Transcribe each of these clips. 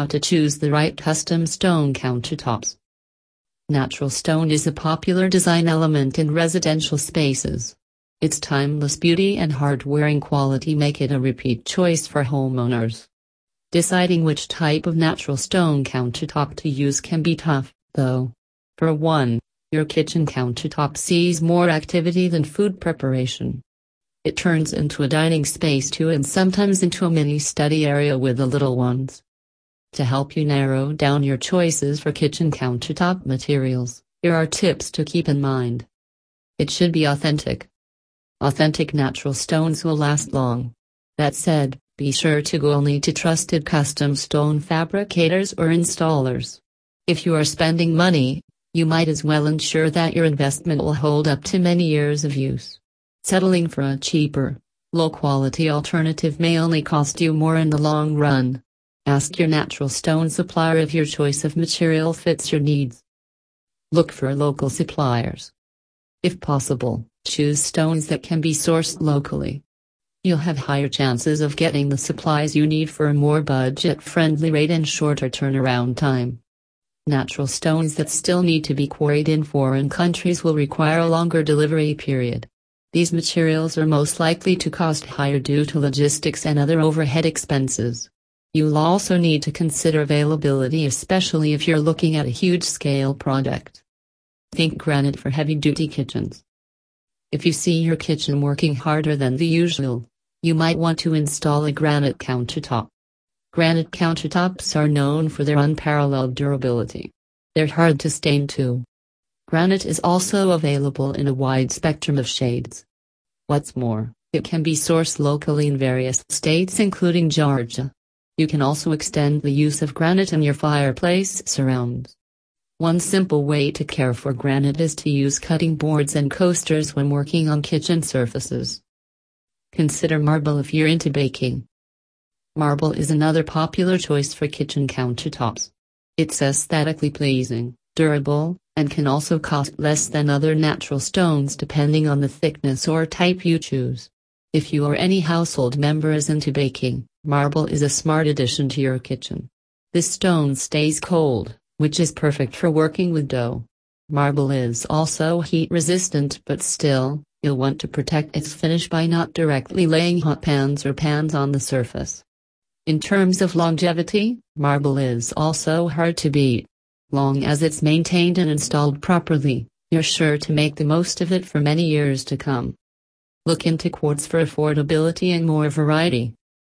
how to choose the right custom stone countertops. Natural stone is a popular design element in residential spaces. Its timeless beauty and hard-wearing quality make it a repeat choice for homeowners. Deciding which type of natural stone countertop to use can be tough, though. For one, your kitchen countertop sees more activity than food preparation. It turns into a dining space too, and sometimes into a mini study area with the little ones. To help you narrow down your choices for kitchen countertop materials, here are tips to keep in mind. It should be authentic. Authentic natural stones will last long. That said, be sure to go only to trusted custom stone fabricators or installers. If you are spending money, you might as well ensure that your investment will hold up to many years of use. Settling for a cheaper, low-quality alternative may only cost you more in the long run. Ask your natural stone supplier if your choice of material fits your needs. Look for local suppliers. If possible, choose stones that can be sourced locally. You'll have higher chances of getting the supplies you need for a more budget-friendly rate and shorter turnaround time. Natural stones that still need to be quarried in foreign countries will require a longer delivery period. These materials are most likely to cost higher due to logistics and other overhead expenses. You'll also need to consider availability, especially if you're looking at a huge-scale project. Think granite for heavy-duty kitchens. If you see your kitchen working harder than the usual, you might want to install a granite countertop. Granite countertops are known for their unparalleled durability. They're hard to stain too. Granite is also available in a wide spectrum of shades. What's more, it can be sourced locally in various states including Georgia. You can also extend the use of granite in your fireplace surrounds. One simple way to care for granite is to use cutting boards and coasters when working on kitchen surfaces. Consider marble if you're into baking. Marble is another popular choice for kitchen countertops. It's aesthetically pleasing, durable, and can also cost less than other natural stones depending on the thickness or type you choose. If you or any household member is into baking, marble is a smart addition to your kitchen. This stone stays cold, which is perfect for working with dough. Marble is also heat resistant, but still, you'll want to protect its finish by not directly laying hot pans or pans on the surface. In terms of longevity, marble is also hard to beat. Long as it's maintained and installed properly, you're sure to make the most of it for many years to come. Look into quartz for affordability and more variety.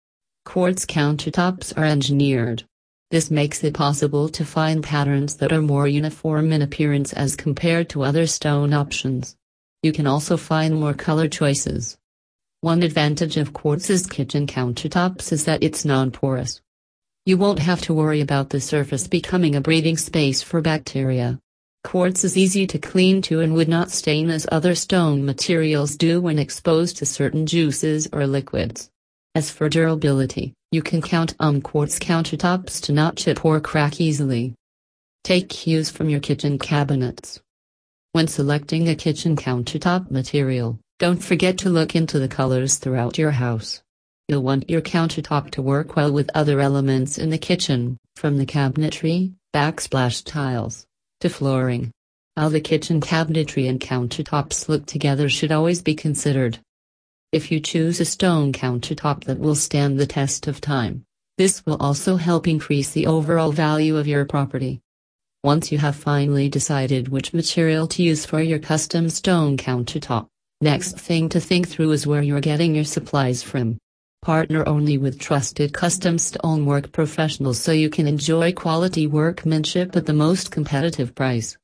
Quartz countertops are engineered. This makes it possible to find patterns that are more uniform in appearance as compared to other stone options. You can also find more color choices. One advantage of quartz's kitchen countertops is that it's non-porous. You won't have to worry about the surface becoming a breeding space for bacteria. Quartz is easy to clean too and would not stain as other stone materials do when exposed to certain juices or liquids. As for durability, you can count on quartz countertops to not chip or crack easily. Take cues from your kitchen cabinets. When selecting a kitchen countertop material, don't forget to look into the colors throughout your house. You'll want your countertop to work well with other elements in the kitchen, from the cabinetry, backsplash tiles, to flooring. How the kitchen cabinetry and countertops look together should always be considered. If you choose a stone countertop that will stand the test of time, this will also help increase the overall value of your property. Once you have finally decided which material to use for your custom stone countertop, next thing to think through is where you're getting your supplies from. Partner only with trusted custom stonework professionals so you can enjoy quality workmanship at the most competitive price.